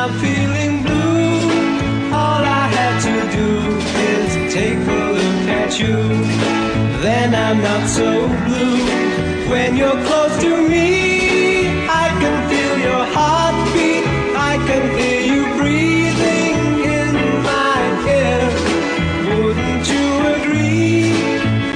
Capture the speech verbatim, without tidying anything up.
I'm feeling blue, all I have to do is take a look at you. Then I'm not so blue. When you're close to me,